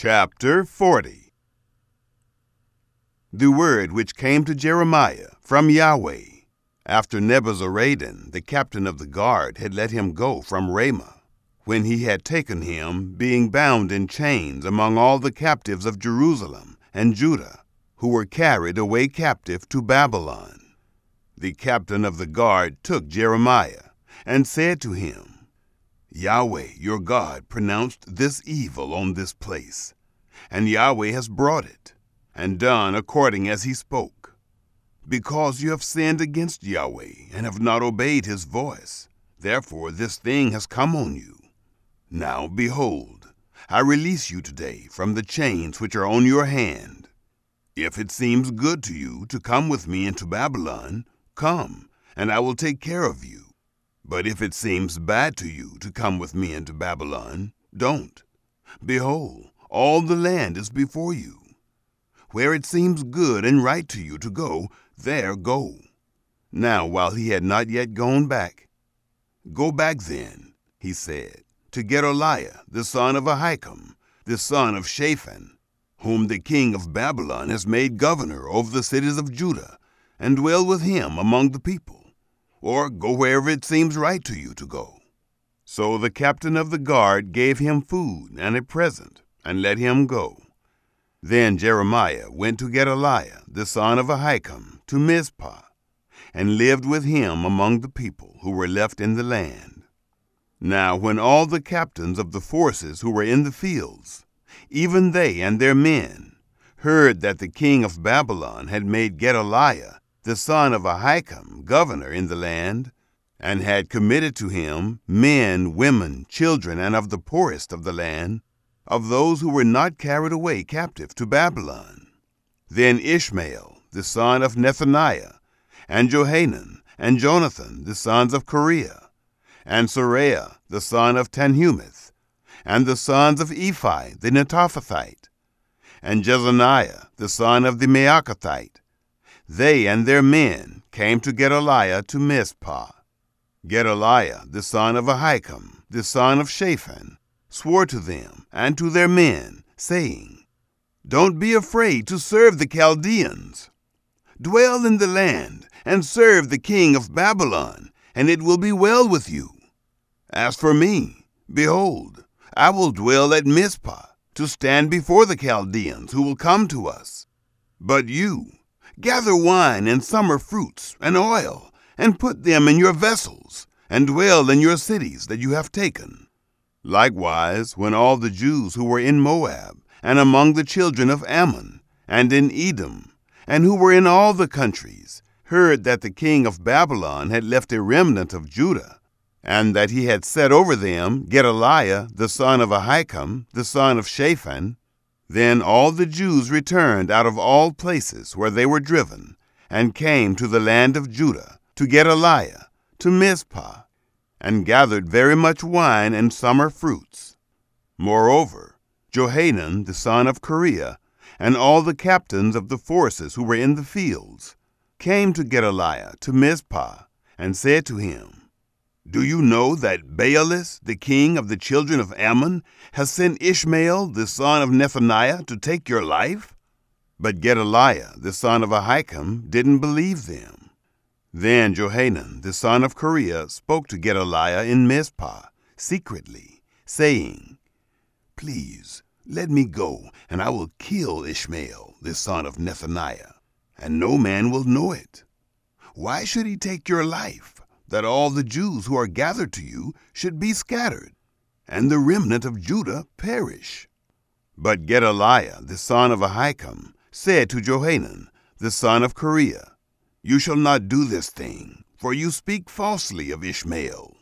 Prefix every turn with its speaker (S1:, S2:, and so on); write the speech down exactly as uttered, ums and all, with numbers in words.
S1: Chapter forty. The word which came to Jeremiah from Yahweh, after Nebuzaradan, the captain of the guard, had let him go from Ramah, when he had taken him, being bound in chains, among all the captives of Jerusalem and Judah, who were carried away captive to Babylon. The captain of the guard took Jeremiah, and said to him, Yahweh your God pronounced this evil on this place, and Yahweh has brought it, and done according as he spoke. Because you have sinned against Yahweh, and have not obeyed his voice, therefore this thing has come on you. Now behold, I release you today from the chains which are on your hand. If it seems good to you to come with me into Babylon, come, and I will take care of you. But if it seems bad to you to come with me into Babylon, don't. Behold, all the land is before you. Where it seems good and right to you to go, there go. Now while he had not yet gone back, Go back then, he said, to Gedaliah, the son of Ahikam, the son of Shaphan, whom the king of Babylon has made governor over the cities of Judah, and dwell with him among the people. Or go wherever it seems right to you to go. So the captain of the guard gave him food and a present, and let him go. Then Jeremiah went to Gedaliah, the son of Ahikam, to Mizpah, and lived with him among the people who were left in the land. Now when all the captains of the forces who were in the fields, even they and their men, heard that the king of Babylon had made Gedaliah, the son of Ahikam, governor in the land, and had committed to him men, women, children, and of the poorest of the land, of those who were not carried away captive to Babylon. Then Ishmael, the son of Nethaniah, and Johanan, and Jonathan, the sons of Kareah, and Seraiah, the son of Tanhumeth, and the sons of Ephi, the Netophathite, and Jezaniah, the son of the Maacathite, they and their men came to Gedaliah to Mizpah. Gedaliah, the son of Ahikam, the son of Shaphan, swore to them and to their men, saying, Don't be afraid to serve the Chaldeans. Dwell in the land and serve the king of Babylon, and it will be well with you. As for me, behold, I will dwell at Mizpah, to stand before the Chaldeans who will come to us. But you, gather wine and summer fruits and oil, and put them in your vessels, and dwell in your cities that you have taken. Likewise, when all the Jews who were in Moab, and among the children of Ammon, and in Edom, and who were in all the countries, heard that the king of Babylon had left a remnant of Judah, and that he had set over them Gedaliah, the son of Ahikam, the son of Shaphan, then all the Jews returned out of all places where they were driven, and came to the land of Judah, to Gedaliah, to Mizpah, and gathered very much wine and summer fruits. Moreover, Johanan, the son of Kareah, and all the captains of the forces who were in the fields, came to Gedaliah to Mizpah, and said to him, Do you know that Baalis, the king of the children of Ammon, has sent Ishmael, the son of Nethaniah, to take your life? But Gedaliah, the son of Ahikam, didn't believe them. Then Johanan, the son of Kareah, spoke to Gedaliah in Mizpah, secretly, saying, Please, let me go, and I will kill Ishmael, the son of Nethaniah, and no man will know it. Why should he take your life, that all the Jews who are gathered to you should be scattered, and the remnant of Judah perish? But Gedaliah, the son of Ahikam, said to Johanan, the son of Kareah, You shall not do this thing, for you speak falsely of Ishmael.